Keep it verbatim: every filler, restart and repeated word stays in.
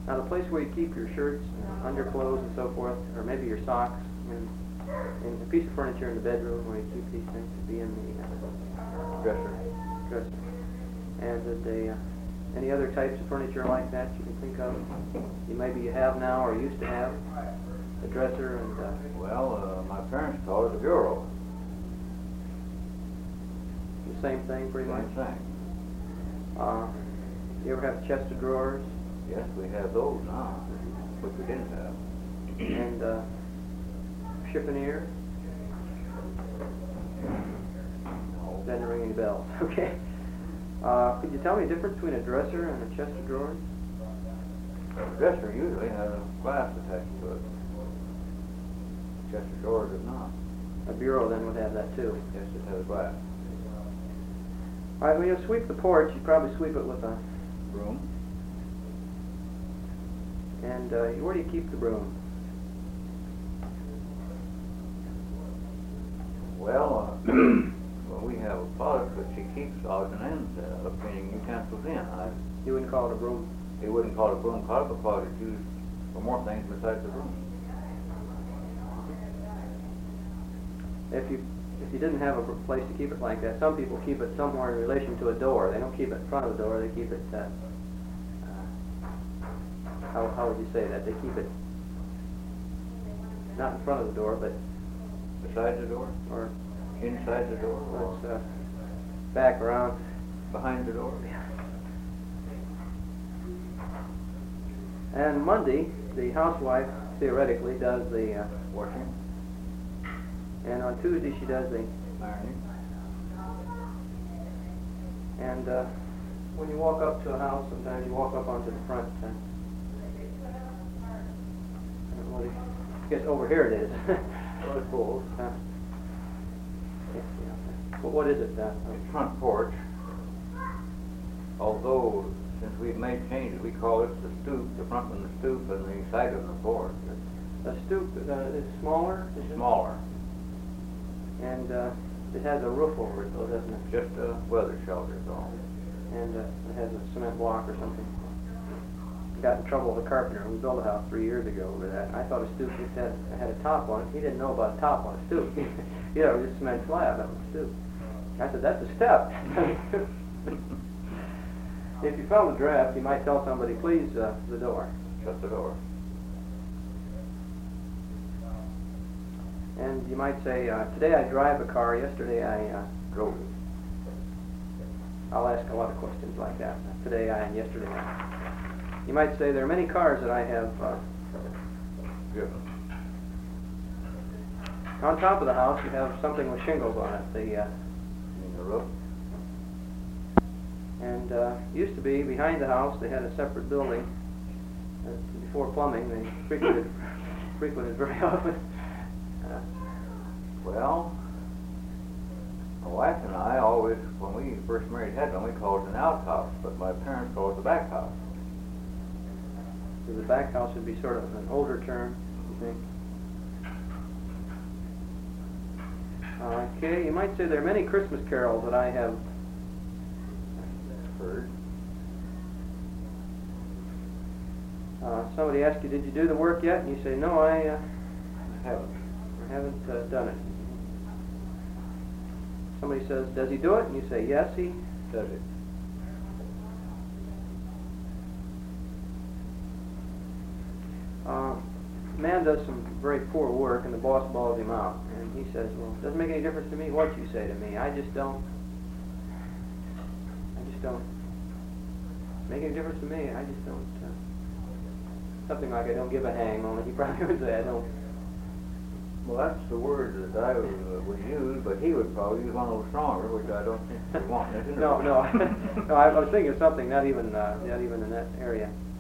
Now the place where you keep your shirts, and underclothes and so forth, or maybe your socks, and, and a piece of furniture in the bedroom where you keep these things would be in the uh, Dresser. dresser. And did they, uh, any other types of furniture like that you can think of? You maybe you have now or used to have? A dresser and... Uh, well, uh, my parents called it a bureau. the same thing pretty much? Same thing. Uh, you ever have a chest of drawers? Yes, we have those now, which we didn't have. And uh, chiffonier? No. Doesn't ring any bells. Okay. Uh, could you tell me the difference between a dresser and a chest of drawers? A dresser usually has a glass attached to it. Chest of drawers does not. A bureau then would have that too. Yes, it has glass. All right, when you sweep the porch, you probably sweep it with a... Broom. And uh, where do you keep the broom? Well, uh, well, we have a closet which she keeps odds and ends uh, of cleaning utensils in. I, You wouldn't call it a broom? he wouldn't call it a broom closet because it's used for more things besides the broom. If you if you didn't have a place to keep it like that, some people keep it somewhere in relation to a door. They don't keep it in front of the door. They keep it. Uh, uh, how how would you say that? They keep it not in front of the door, but Besides the door? or Inside the door? Or it's uh, back around. behind the door? And Monday, the housewife theoretically does the, uh, Washing? and on Tuesday she does the, Ironing? and uh, when you walk up to a house, sometimes you walk up onto the front. Uh, I don't know what it- I guess over here it is. Well, it's both. uh, yeah, yeah. But what is it? Uh, It's front porch. Although, since we've made changes, we call it the stoop, the front one the stoop, and the side of the porch. a stoop uh, is smaller, is It's it? smaller. And uh, it has a roof over it, though, doesn't it? Just a weather shelter, so. And uh, it has a cement block or something. Got in trouble with a carpenter. We built a house three years ago over that. I thought a stoop just had, had a top on it. He didn't know about a top on a stoop. You know, it was just cement slab. That was a stoop. I said, that's a step. If you felt a draft, you might tell somebody, please, uh, the door. Shut the door. And you might say, uh, today I drive a car. Yesterday I uh, Drove it. I'll ask a lot of questions like that. Today I and yesterday I. You might say, there are many cars that I have uh, Driven. on top of the house. You have something with shingles on it. The uh, In the roof. and uh, used to be behind the house. They had a separate building. Uh, before plumbing, they frequented frequented very often. Uh, Well, my wife and I always, when we first married Hedlund, we called it an outhouse, but my parents called it the back house. so the back house would be sort of an older term, you think? Okay, you might say there are many Christmas carols that I have Heard. Uh, somebody asks you, did you do the work yet? And you say, no, I uh, Haven't. haven't uh, done it. Somebody says, does he do it? And you say, yes, he Does it? uh, man does some very poor work, and the boss balls him out. And he says, well, it doesn't make any difference to me what you say to me. I just don't, I just don't make any difference to me. I just don't, uh, something like I don't give a hang, only he probably would say I don't. Well, that's the word that I would, uh, would use, but he would probably use one a little stronger, which I don't think we want. Isn't it? No, no, no. I was thinking of something not even, uh, not even in that area.